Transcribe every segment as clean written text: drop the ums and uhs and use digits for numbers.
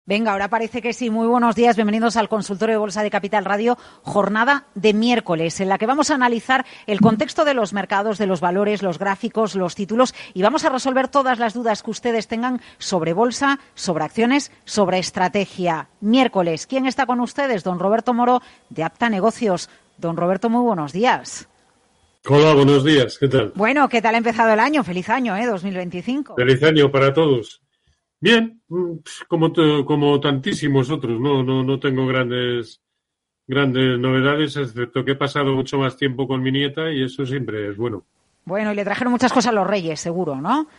Venga, ahora parece que sí. Muy buenos días, bienvenidos al consultorio de Bolsa de Capital Radio, jornada de miércoles, en la que vamos a analizar el contexto de los mercados, de los valores, los gráficos, los títulos, y vamos a resolver todas las dudas que ustedes tengan sobre bolsa, sobre acciones, sobre estrategia. Miércoles, ¿quién está con ustedes? Don Roberto Moro, de Apta Negocios. Don Roberto, muy buenos días. Hola, buenos días, ¿qué tal? Bueno, ¿qué tal ha empezado el año? Feliz año, 2025. Feliz año para todos. Bien, como tantísimos otros, no tengo grandes novedades, excepto que he pasado mucho más tiempo con mi nieta y eso siempre es bueno. Bueno, y le trajeron muchas cosas a los Reyes, seguro, ¿no?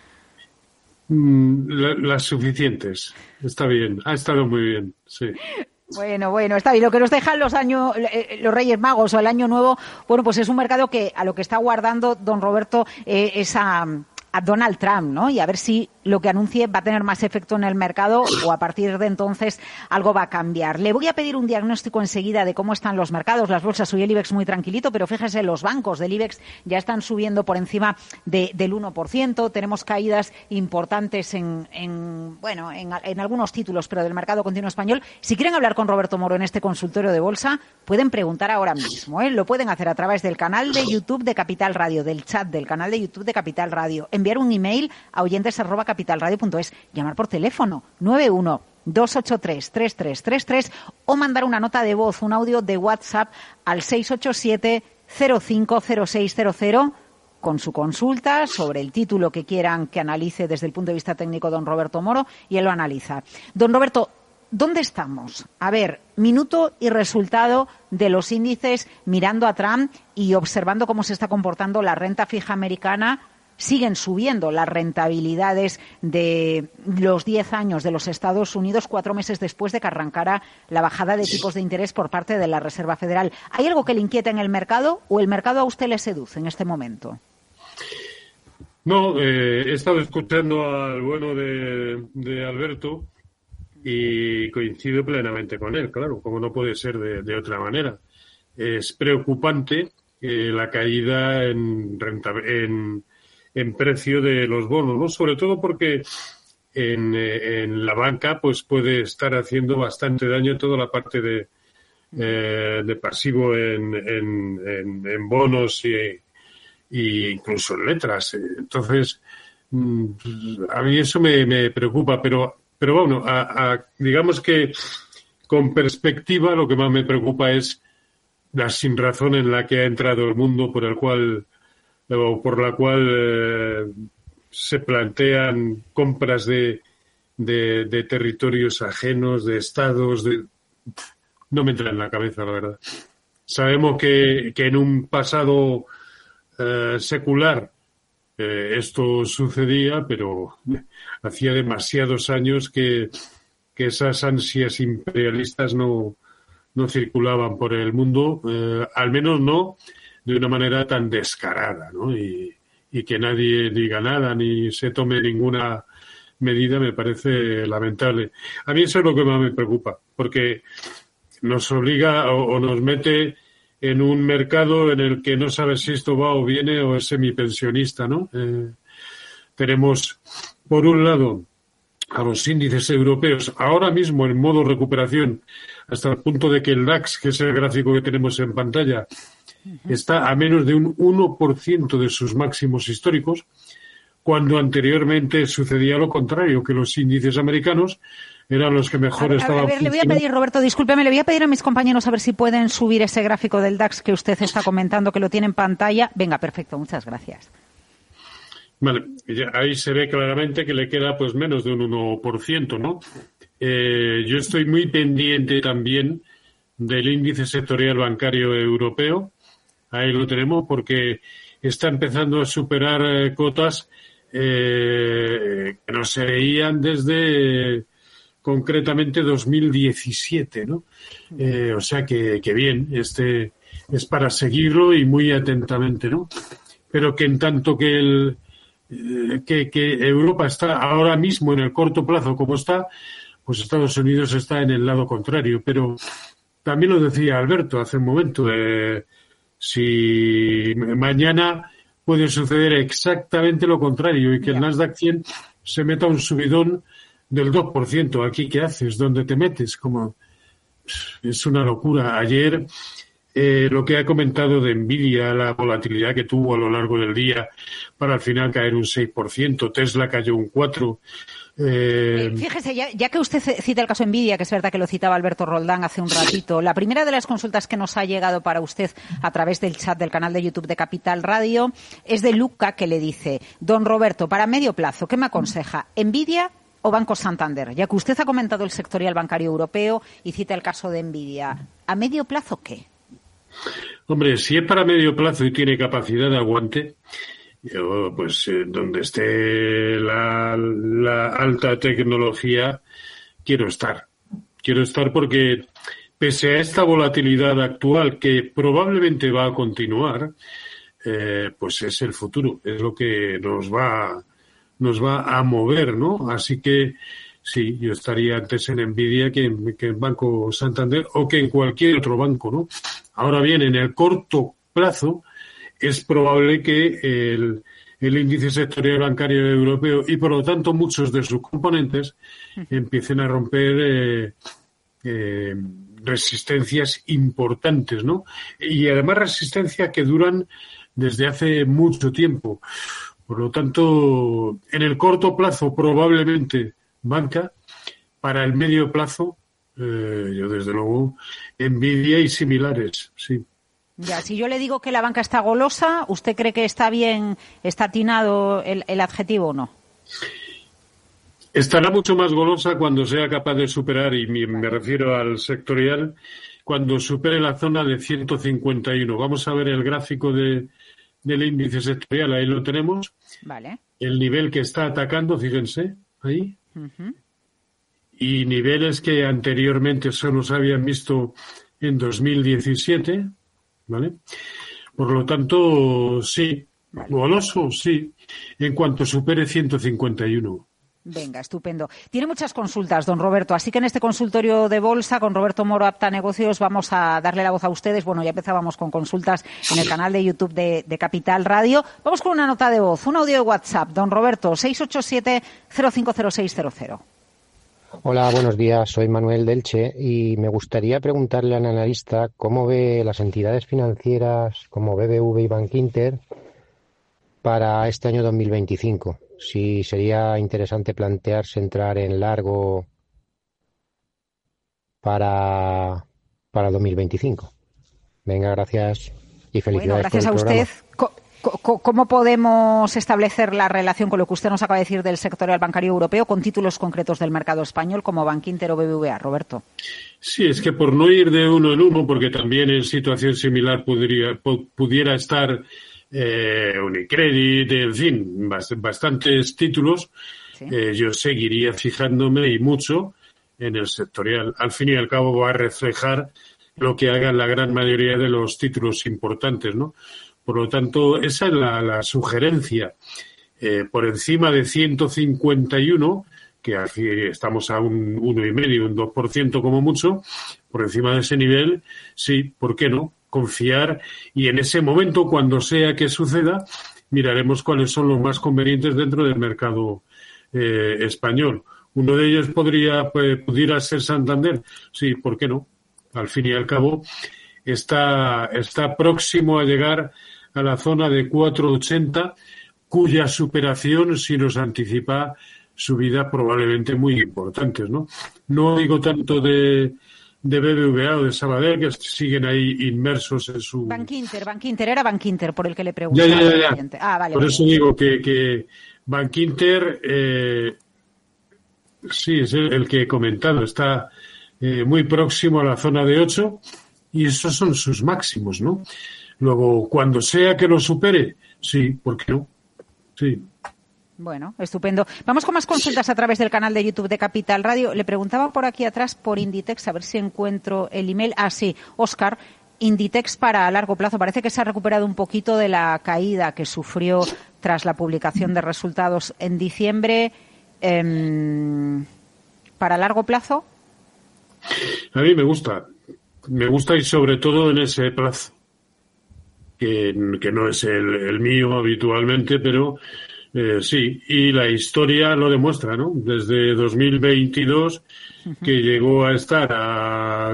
Las suficientes. Está bien, ha estado muy bien, sí. Bueno, está bien. Lo que nos dejan los Reyes Magos o el Año Nuevo, bueno, pues es un mercado que a lo que está guardando don Roberto es a Donald Trump, ¿no? Y a ver si lo que anuncie va a tener más efecto en el mercado o a partir de entonces algo va a cambiar. Le voy a pedir un diagnóstico enseguida de cómo están los mercados, las bolsas. Hoy el IBEX muy tranquilito, pero fíjese, los bancos del IBEX ya están subiendo por encima del 1%. Tenemos caídas importantes en algunos títulos, pero del mercado continuo español. Si quieren hablar con Roberto Moro en este consultorio de bolsa, pueden preguntar ahora mismo, ¿eh? Lo pueden hacer a través del canal de YouTube de Capital Radio, del chat del canal de YouTube de Capital Radio, enviar un email a oyentes@capitalradio.es, llamar por teléfono 91-283-3333 o mandar una nota de voz, un audio de WhatsApp al 687-050600 con su consulta sobre el título que quieran que analice desde el punto de vista técnico don Roberto Moro, y él lo analiza. Don Roberto, ¿dónde estamos? A ver, minuto y resultado de los índices mirando a Trump y observando cómo se está comportando la renta fija americana. Siguen subiendo las rentabilidades de los 10 años de los Estados Unidos 4 meses después de que arrancara la bajada de tipos de interés por parte de la Reserva Federal. ¿Hay algo que le inquieta en el mercado o el mercado a usted le seduce en este momento? No, he estado escuchando al bueno de Alberto y coincido plenamente con él, claro, como no puede ser de otra manera. Es preocupante la caída en precio de los bonos, ¿no? Sobre todo porque en la banca pues puede estar haciendo bastante daño toda la parte de pasivo en bonos y incluso en letras. Entonces, a mí eso me preocupa, pero bueno, digamos que con perspectiva lo que más me preocupa es la sinrazón en la que ha entrado el mundo por la cual se plantean compras de territorios ajenos, de estados, no me entra en la cabeza, la verdad. Sabemos que en un pasado secular esto sucedía, pero hacía demasiados años que esas ansias imperialistas no circulaban por el mundo, al menos no de una manera tan descarada, ¿no? Y que nadie diga nada ni se tome ninguna medida me parece lamentable. A mí eso es lo que más me preocupa, porque nos obliga o nos mete en un mercado en el que no sabes si esto va o viene o es semipensionista, ¿no? Tenemos, por un lado, a los índices europeos ahora mismo en modo recuperación, hasta el punto de que el DAX, que es el gráfico que tenemos en pantalla, está a menos de un 1% de sus máximos históricos, cuando anteriormente sucedía lo contrario, que los índices americanos eran los que mejor estaban. A ver, le voy a pedir, Roberto, discúlpeme, le voy a pedir a mis compañeros a ver si pueden subir ese gráfico del DAX que usted está comentando, que lo tiene en pantalla. Venga, perfecto, muchas gracias. Vale, ahí se ve claramente que le queda pues menos de un 1%, ¿no? Yo estoy muy pendiente también del índice sectorial bancario europeo. Ahí lo tenemos porque está empezando a superar cotas que no se veían desde concretamente 2017, ¿no? O sea que bien, este es para seguirlo y muy atentamente, ¿no? Pero que en tanto que Europa está ahora mismo en el corto plazo como está, pues Estados Unidos está en el lado contrario. Pero también lo decía Alberto hace un momento, si mañana puede suceder exactamente lo contrario y que el Nasdaq 100 se meta un subidón del 2%. ¿Aquí qué haces? ¿Dónde te metes? Como es una locura. Ayer lo que ha comentado de Nvidia, la volatilidad que tuvo a lo largo del día para al final caer un 6%, Tesla cayó un 4%. Fíjese, ya que usted cita el caso Nvidia, que es verdad que lo citaba Alberto Roldán hace un ratito, la primera de las consultas que nos ha llegado para usted a través del chat del canal de YouTube de Capital Radio es de Luca, que le dice: don Roberto, para medio plazo, ¿qué me aconseja? ¿Nvidia o Banco Santander? Ya que usted ha comentado el sectorial bancario europeo y cita el caso de Nvidia, ¿a medio plazo qué? Hombre, si es para medio plazo y tiene capacidad de aguante, yo, pues donde esté la alta tecnología, quiero estar. Quiero estar porque, pese a esta volatilidad actual que probablemente va a continuar, pues es el futuro, es lo que nos va a mover, ¿no? Así que sí, yo estaría antes en Nvidia que en Banco Santander o que en cualquier otro banco, ¿no? Ahora bien, en el corto plazo es probable que el índice sectorial bancario europeo y, por lo tanto, muchos de sus componentes empiecen a romper resistencias importantes, ¿no? Y además resistencias que duran desde hace mucho tiempo. Por lo tanto, en el corto plazo probablemente banca, para el medio plazo, yo desde luego, Nvidia y similares, sí. Ya, si yo le digo que la banca está golosa, ¿usted cree que está bien, está atinado el adjetivo o no? Estará mucho más golosa cuando sea capaz de superar, y me refiero al sectorial, cuando supere la zona de 151. Vamos a ver el gráfico del índice sectorial, ahí lo tenemos. Vale. El nivel que está atacando, fíjense, ahí. Uh-huh. Y niveles que anteriormente solo se habían visto en 2017, ¿vale? Por lo tanto, sí, goloso, sí, en cuanto supere 151. Venga, estupendo. Tiene muchas consultas, don Roberto, así que en este consultorio de bolsa con Roberto Moro, Apta Negocios, vamos a darle la voz a ustedes. Bueno, ya empezábamos con consultas en el canal de YouTube de Capital Radio. Vamos con una nota de voz, un audio de WhatsApp. Don Roberto, 687-050600. Hola, buenos días. Soy Manuel Delche y me gustaría preguntarle al analista cómo ve las entidades financieras como BBV y Bankinter para este año 2025. Si sería interesante plantearse entrar en largo para 2025. Venga, gracias y felicidades. Bueno, gracias por el a programa. usted. ¿Cómo podemos establecer la relación con lo que usted nos acaba de decir del sectorial bancario europeo con títulos concretos del mercado español como Bankinter o BBVA, Roberto? Sí, es que por no ir de uno en uno, porque también en situación similar pudiera estar Unicredit, en fin, bastantes títulos, ¿sí? Yo seguiría fijándome y mucho en el sectorial. Al fin y al cabo va a reflejar lo que hagan la gran mayoría de los títulos importantes, ¿no? Por lo tanto, esa es la sugerencia. Por encima de 151, que aquí estamos a un 1,5, un 2% como mucho, por encima de ese nivel, sí, ¿por qué no? Confiar, y en ese momento, cuando sea que suceda, miraremos cuáles son los más convenientes dentro del mercado español. Uno de ellos pudiera ser Santander, sí, ¿por qué no? Al fin y al cabo, está próximo a llegar a la zona de 4,80, cuya superación sí nos anticipa subidas probablemente muy importantes, ¿no? No digo tanto de BBVA o de Sabadell, que siguen ahí inmersos en su... Bankinter, era Bankinter por el que le pregunto. Ya. Vale. Por eso digo que Bankinter, sí, es el que he comentado, está muy próximo a la zona de 8 y esos son sus máximos, ¿no? Luego, cuando sea que lo supere, sí, ¿por qué no? Sí. Bueno, estupendo. Vamos con más consultas a través del canal de YouTube de Capital Radio. Le preguntaba por aquí atrás por Inditex, a ver si encuentro el email. Ah, sí, Óscar, Inditex para largo plazo. Parece que se ha recuperado un poquito de la caída que sufrió tras la publicación de resultados en diciembre. ¿Para largo plazo? A mí me gusta y sobre todo en ese plazo, que no es el mío habitualmente, pero Sí, y la historia lo demuestra, ¿no? Desde 2022, que llegó a estar a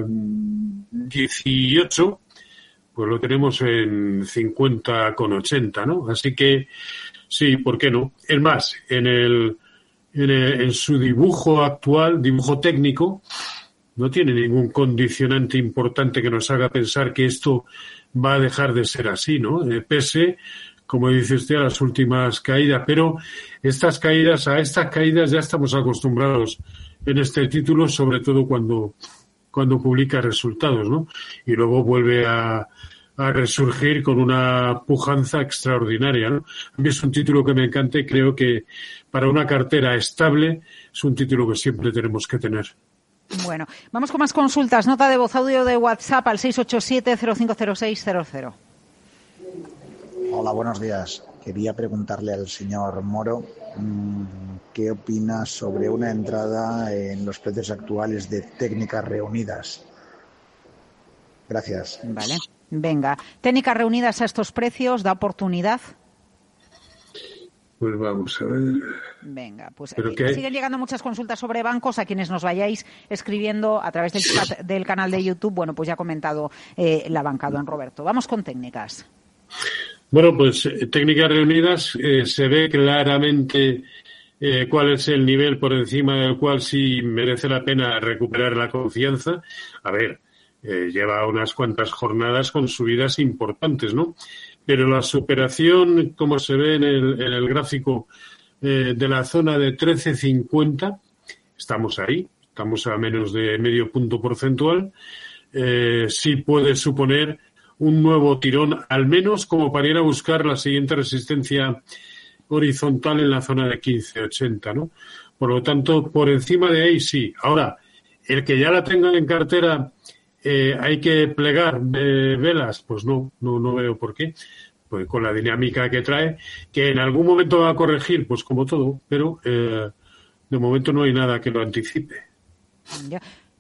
18, pues lo tenemos en 50,80, ¿no? Así que sí, ¿por qué no? Es más, en su dibujo actual, dibujo técnico, no tiene ningún condicionante importante que nos haga pensar que esto va a dejar de ser así, ¿no? Pese, como dice usted, a las últimas caídas. Pero a estas caídas ya estamos acostumbrados en este título, sobre todo cuando publica resultados, ¿no? Y luego vuelve a resurgir con una pujanza extraordinaria, ¿no? A mí es un título que me encanta y creo que para una cartera estable es un título que siempre tenemos que tener. Bueno, vamos con más consultas. Nota de voz, audio de WhatsApp al 687-050600. Hola, buenos días. Quería preguntarle al señor Moro qué opina sobre una entrada en los precios actuales de Técnicas Reunidas. Gracias. Vale, venga. Técnicas Reunidas a estos precios, ¿da oportunidad? Pues vamos a ver. Venga, pues siguen llegando muchas consultas sobre bancos. A quienes nos vayáis escribiendo a través del chat del canal de YouTube, bueno, pues ya ha comentado la banca, don Roberto. Vamos con técnicas. Bueno, pues Técnicas Reunidas se ve claramente cuál es el nivel por encima del cual sí merece la pena recuperar la confianza. A ver, lleva unas cuantas jornadas con subidas importantes, ¿no? Pero la superación, como se ve en el gráfico de la zona de 13,50, estamos ahí, estamos a menos de medio punto porcentual, sí puede suponer un nuevo tirón, al menos como para ir a buscar la siguiente resistencia horizontal en la zona de 15,80, ¿no? Por lo tanto, por encima de ahí sí. Ahora, el que ya la tenga en cartera, hay que plegar velas, pues no veo por qué. Pues con la dinámica que trae, que en algún momento va a corregir, pues como todo, pero de momento no hay nada que lo anticipe. Ya.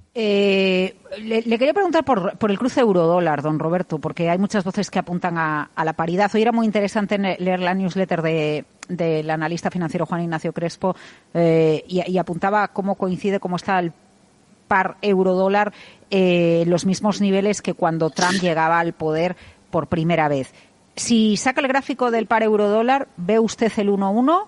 Le quería preguntar por el cruce euro-dólar, don Roberto, porque hay muchas voces que apuntan a la paridad. Hoy era muy interesante leer la newsletter del analista financiero Juan Ignacio Crespo y apuntaba cómo coincide, cómo está el par euro-dólar los mismos niveles que cuando Trump llegaba al poder por primera vez. Si saca el gráfico del par euro-dólar, ¿ve usted el 1-1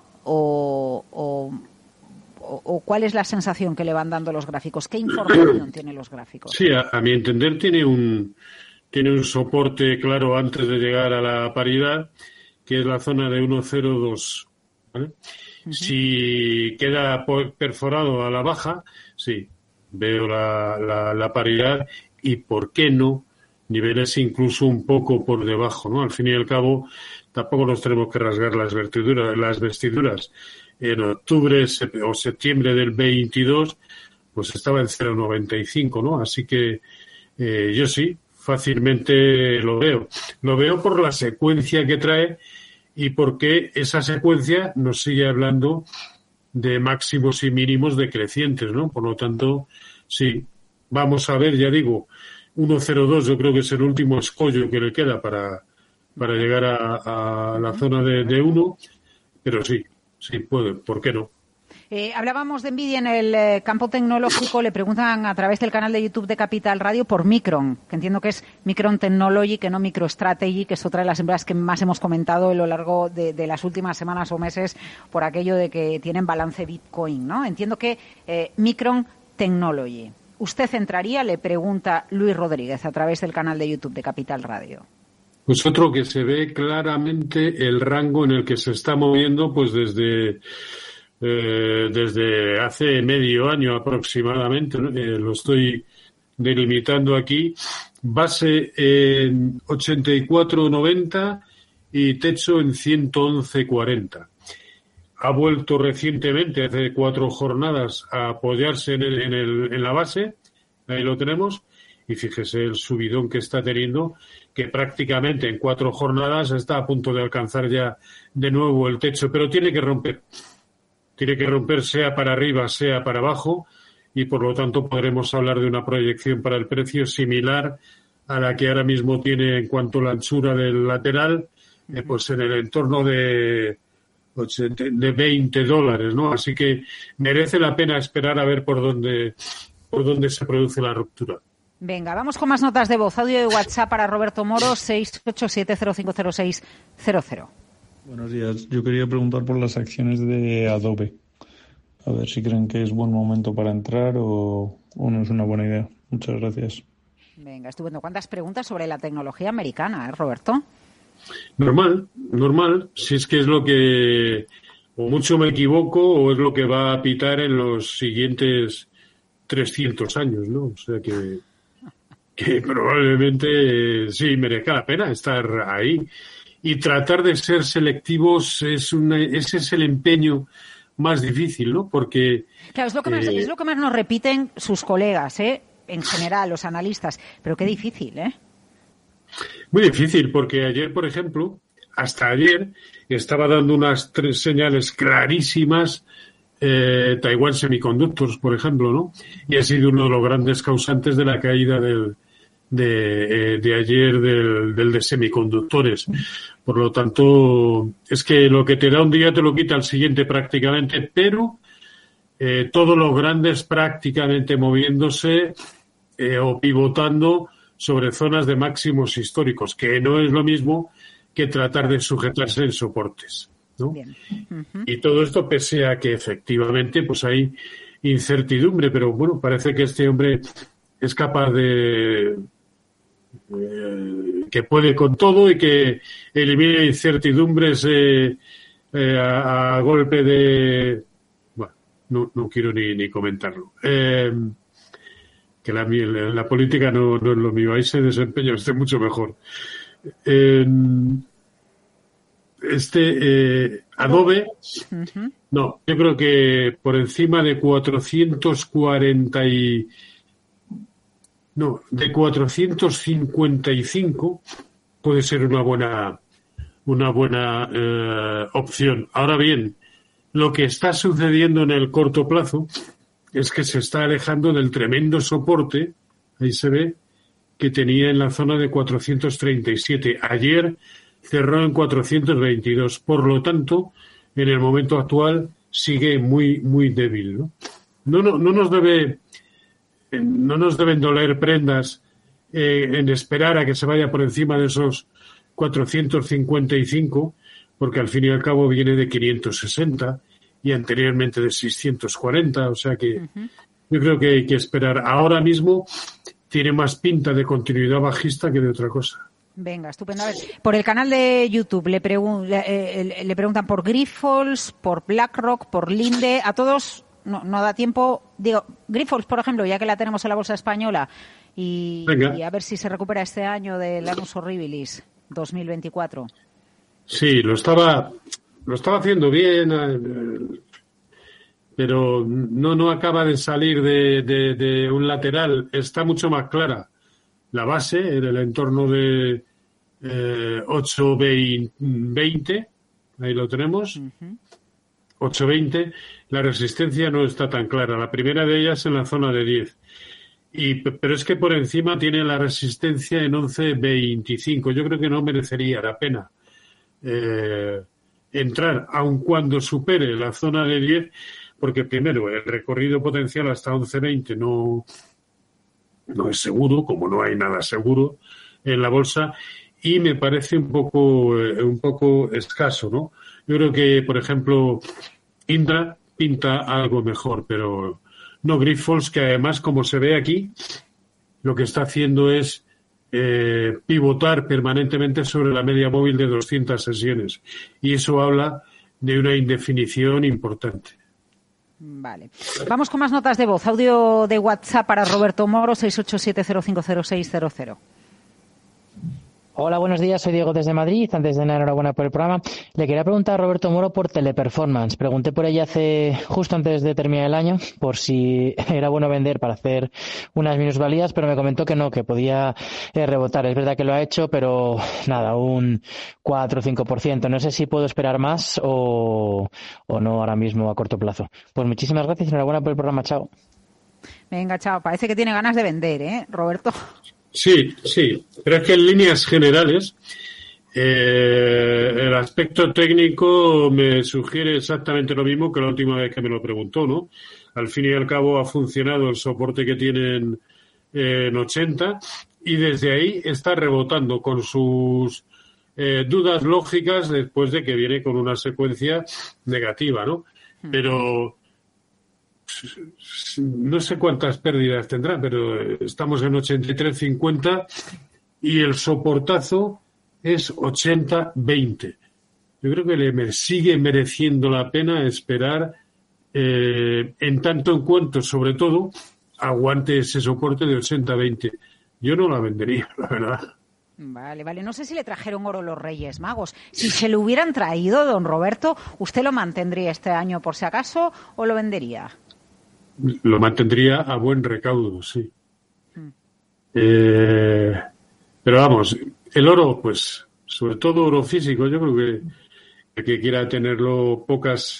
o cuál es la sensación que le van dando los gráficos? ¿Qué información tienen los gráficos? Sí, a mi entender tiene un soporte claro antes de llegar a la paridad, que es la zona de 1,02, ¿vale? Uh-huh. Si queda perforado a la baja, sí, veo la paridad y, ¿por qué no?, niveles incluso un poco por debajo, ¿no? Al fin y al cabo, tampoco nos tenemos que rasgar las vestiduras. En octubre o septiembre del 22, pues estaba en 0,95, ¿no? Así que yo sí, fácilmente lo veo. Lo veo por la secuencia que trae y porque esa secuencia nos sigue hablando de máximos y mínimos decrecientes, ¿no? Por lo tanto, sí, vamos a ver, ya digo, 1,02 yo creo que es el último escollo que le queda para llegar a la zona de 1, pero sí puede, ¿por qué no? Hablábamos de Nvidia en el campo tecnológico. Le preguntan a través del canal de YouTube de Capital Radio por Micron, que entiendo que es Micron Technology, que no MicroStrategy, que es otra de las empresas que más hemos comentado a lo largo de las últimas semanas o meses por aquello de que tienen balance Bitcoin, ¿no? Entiendo que Micron Technology. ¿Usted entraría? Le pregunta Luis Rodríguez a través del canal de YouTube de Capital Radio. Pues otro que se ve claramente el rango en el que se está moviendo, pues desde hace medio año aproximadamente, ¿no? Lo estoy delimitando aquí, base en 84,90 y techo en 111,40. Ha vuelto recientemente, hace 4 jornadas, a apoyarse en la base, ahí lo tenemos, y fíjese el subidón que está teniendo, que prácticamente en 4 jornadas está a punto de alcanzar ya de nuevo el techo, pero tiene que romper sea para arriba, sea para abajo, y por lo tanto podremos hablar de una proyección para el precio similar a la que ahora mismo tiene en cuanto a la anchura del lateral, pues en el entorno de de $20, ¿no? Así que merece la pena esperar a ver por dónde se produce la ruptura. Venga, vamos con más notas de voz. Audio de WhatsApp para Roberto Moro, 687050600. Buenos días. Yo quería preguntar por las acciones de Adobe. A ver si creen que es buen momento para entrar o no es una buena idea. Muchas gracias. Venga, estupendo. ¿Cuántas preguntas sobre la tecnología americana, Roberto? Normal. Si es que es lo que, o mucho me equivoco, o es lo que va a pitar en los siguientes 300 años, ¿no? O sea que probablemente sí merezca la pena estar ahí. Y tratar de ser selectivos ese es el empeño más difícil, ¿no? Porque claro, es lo que más nos repiten sus colegas, en general, los analistas. Pero qué difícil, ¿eh? Muy difícil, porque ayer, por ejemplo, hasta ayer, estaba dando unas 3 señales clarísimas Taiwan Semiconductors, por ejemplo, ¿no? Y ha sido uno de los grandes causantes de la caída de ayer del de semiconductores. Por lo tanto, es que lo que te da un día te lo quita al siguiente prácticamente, pero todos los grandes prácticamente moviéndose o pivotando sobre zonas de máximos históricos, que no es lo mismo que tratar de sujetarse en soportes, ¿no? Bien. Uh-huh. Y todo esto pese a que efectivamente pues hay incertidumbre, pero bueno, parece que este hombre es capaz de que puede con todo y que elimina incertidumbres a golpe de... Bueno, no quiero ni comentarlo. Que la política no es lo mío, ahí se desempeña usted mucho mejor. Adobe, uh-huh. no, yo creo que por encima de 455 puede ser una buena opción. Ahora bien, lo que está sucediendo en el corto plazo es que se está alejando del tremendo soporte, ahí se ve, que tenía en la zona de 437. Ayer cerró en 422. Por lo tanto, en el momento actual sigue muy, muy débil, ¿no? No nos deben doler prendas en esperar a que se vaya por encima de esos 455, porque al fin y al cabo viene de 560 y anteriormente de 640, o sea que yo creo que hay que esperar. Ahora mismo tiene más pinta de continuidad bajista que de otra cosa. Venga, estupendo. A ver, por el canal de YouTube le preguntan por Grifols, por BlackRock, por Linde, a todos no da tiempo. Digo, Grifols, por ejemplo, ya que la tenemos en la bolsa española, y a ver si se recupera este año del Annus Horribilis 2024. Sí, lo estaba haciendo bien, pero no acaba de salir de un lateral. Está mucho más clara la base en el entorno de 8.20, ahí lo tenemos, 8.20. La resistencia no está tan clara. La primera de ellas en la zona de 10. Pero es que por encima tiene la resistencia en 11.25. Yo creo que no merecería la pena entrar, aun cuando supere la zona de 10, porque primero el recorrido potencial hasta 11.20 no es seguro, como no hay nada seguro en la bolsa, y me parece un poco escaso, ¿no? Yo creo que, por ejemplo, Indra pinta algo mejor, pero no Grifols, que además, como se ve aquí, lo que está haciendo es pivotar permanentemente sobre la media móvil de 200 sesiones, y eso habla de una indefinición importante. Vale. Vamos con más notas de voz. Audio de WhatsApp para Roberto Moro, 687050600. Hola, buenos días. Soy Diego desde Madrid. Antes de nada, enhorabuena por el programa. Le quería preguntar a Roberto Moro por Teleperformance. Pregunté por ella justo antes de terminar el año por si era bueno vender para hacer unas minusvalías, pero me comentó que no, que podía rebotar. Es verdad que lo ha hecho, pero nada, un 4 o 5%. No sé si puedo esperar más o no ahora mismo a corto plazo. Pues muchísimas gracias y enhorabuena por el programa. Chao. Venga, chao. Parece que tiene ganas de vender, Roberto. Sí, pero es que en líneas generales El aspecto técnico me sugiere exactamente lo mismo que la última vez que me lo preguntó, ¿no? Al fin y al cabo ha funcionado el soporte que tienen en 80 y desde ahí está rebotando con sus dudas lógicas después de que viene con una secuencia negativa, ¿no? Pero no sé cuántas pérdidas tendrá, pero estamos en 83.50 y el soportazo es 80-20. Yo creo que sigue mereciendo la pena esperar en tanto en cuanto, sobre todo, aguante ese soporte de 80-20. Yo no la vendería, la verdad. Vale. No sé si le trajeron oro los Reyes Magos. Si se lo hubieran traído, don Roberto, ¿usted lo mantendría este año por si acaso o lo vendería? Lo mantendría a buen recaudo, sí. Pero vamos, el oro, pues, sobre todo oro físico, yo creo que el que quiera tenerlo pocas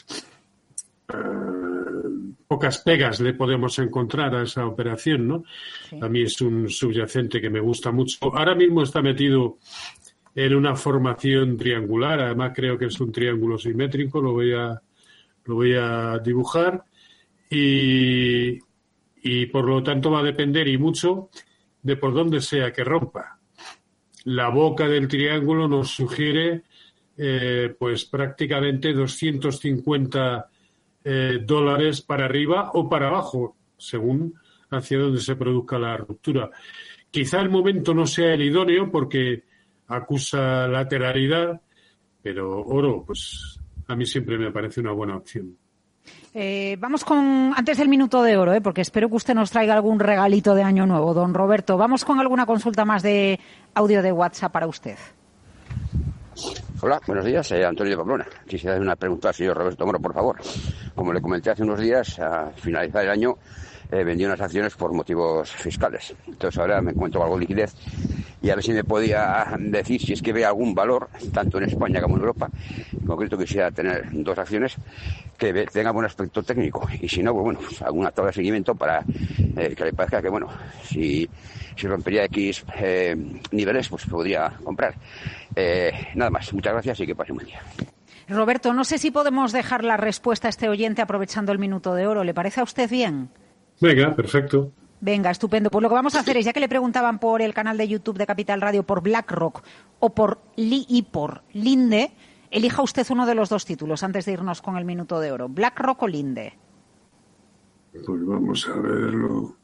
pegas le podemos encontrar a esa operación, ¿no? Sí. A mí es un subyacente que me gusta mucho. Ahora mismo está metido en una formación triangular, además creo que es un triángulo simétrico, lo voy a dibujar y por lo tanto va a depender y mucho de por dónde sea que rompa. La boca del triángulo nos sugiere pues prácticamente 250 dólares para arriba o para abajo, según hacia donde se produzca la ruptura. Quizá el momento no sea el idóneo porque acusa lateralidad, pero oro, pues a mí siempre me parece una buena opción. Vamos antes del minuto de oro, porque espero que usted nos traiga algún regalito de Año Nuevo, don Roberto. Vamos con alguna consulta más de audio de WhatsApp para usted. Hola, buenos días, Antonio de Pamplona. Quisiera hacer una pregunta al señor Roberto Moro, por favor. Como le comenté hace unos días, a finalizar el año, vendí unas acciones por motivos fiscales. Entonces ahora me encuentro con algo de liquidez y a ver si me podía decir si es que ve algún valor, tanto en España como en Europa. En concreto quisiera tener 2 acciones que tengan buen aspecto técnico y si no, pues bueno, pues alguna tabla de seguimiento para que le parezca que, bueno, si rompería X niveles, pues podría comprar. Nada más, muchas gracias y que pase un buen día. Roberto, no sé si podemos dejar la respuesta a este oyente aprovechando el minuto de oro. ¿Le parece a usted bien? Venga, perfecto. Venga, estupendo. Pues lo que vamos a hacer es, ya que le preguntaban por el canal de YouTube de Capital Radio por BlackRock o por Linde, elija usted uno de los 2 títulos antes de irnos con el minuto de oro. ¿BlackRock o Linde? Pues vamos a verlo.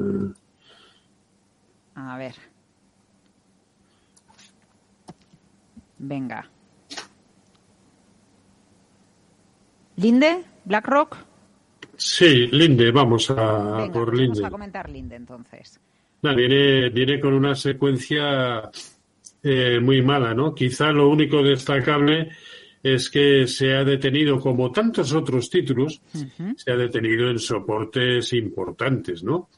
A ver. Venga. ¿Linde? ¿BlackRock? Sí, Linde, vamos a por Linde. Vamos a comentar Linde entonces. Viene con una secuencia muy mala, ¿no? Quizá lo único destacable es que se ha detenido, como tantos otros títulos, se ha detenido en soportes importantes, ¿no?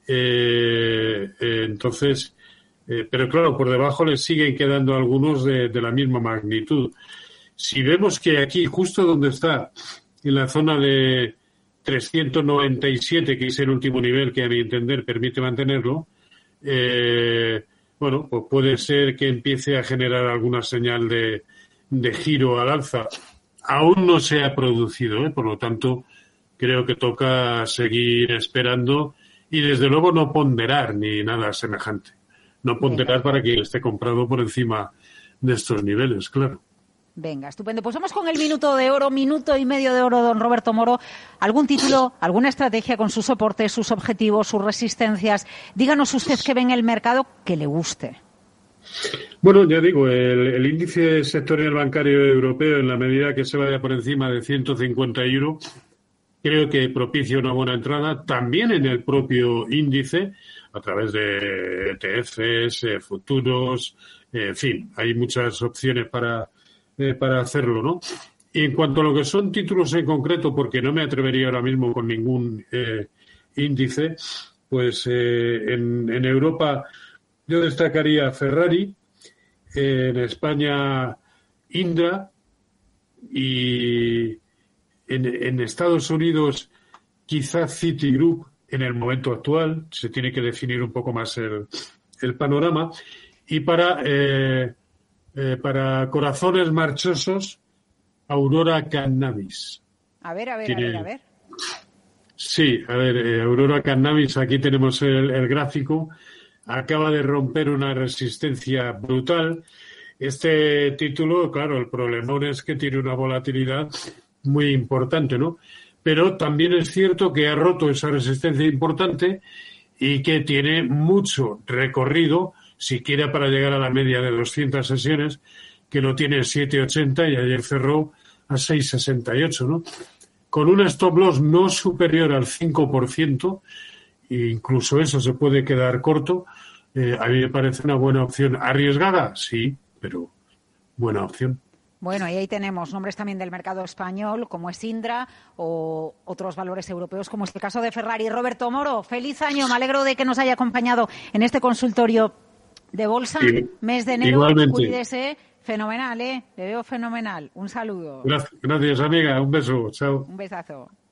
Entonces, pero claro, por debajo le siguen quedando algunos de la misma magnitud. Si vemos que aquí, justo donde está, en la zona de 397, que es el último nivel que a mi entender permite mantenerlo, bueno, pues puede ser que empiece a generar alguna señal de giro al alza. Aún no se ha producido, por lo tanto, creo que toca seguir esperando y desde luego no ponderar ni nada semejante. No ponderar para que esté comprado por encima de estos niveles, claro. Venga, estupendo. Pues vamos con el minuto de oro, minuto y medio de oro, don Roberto Moro. ¿Algún título, alguna estrategia con sus soportes, sus objetivos, sus resistencias? Díganos usted qué ve en el mercado que le guste. Bueno, ya digo, el índice sectorial bancario europeo, en la medida que se vaya por encima de 151, creo que propicia una buena entrada también en el propio índice, a través de ETFs, futuros, en fin, hay muchas opciones para hacerlo, ¿no? Y en cuanto a lo que son títulos en concreto, porque no me atrevería ahora mismo con ningún índice, pues en Europa yo destacaría Ferrari, en España Indra y en Estados Unidos quizá Citigroup en el momento actual, se tiene que definir un poco más el panorama, y para para corazones marchosos, Aurora Cannabis. A ver. Sí, a ver, Aurora Cannabis, aquí tenemos el gráfico, acaba de romper una resistencia brutal. Este título, claro, el problemón es que tiene una volatilidad muy importante, ¿no? Pero también es cierto que ha roto esa resistencia importante y que tiene mucho recorrido, siquiera para llegar a la media de 200 sesiones, que lo tiene 7,80 y ayer cerró a 6,68, ¿no? Con una stop loss no superior al 5%, e incluso eso se puede quedar corto, a mí me parece una buena opción. ¿Arriesgada? Sí, pero buena opción. Bueno, y ahí tenemos nombres también del mercado español, como es Indra, o otros valores europeos, como es el caso de Ferrari. Roberto Moro, feliz año. Me alegro de que nos haya acompañado en este consultorio de bolsa. Mes de enero. Igualmente. Cuídese. Fenomenal, Le veo fenomenal. Un saludo. Gracias, amiga. Un beso. Chao. Un besazo.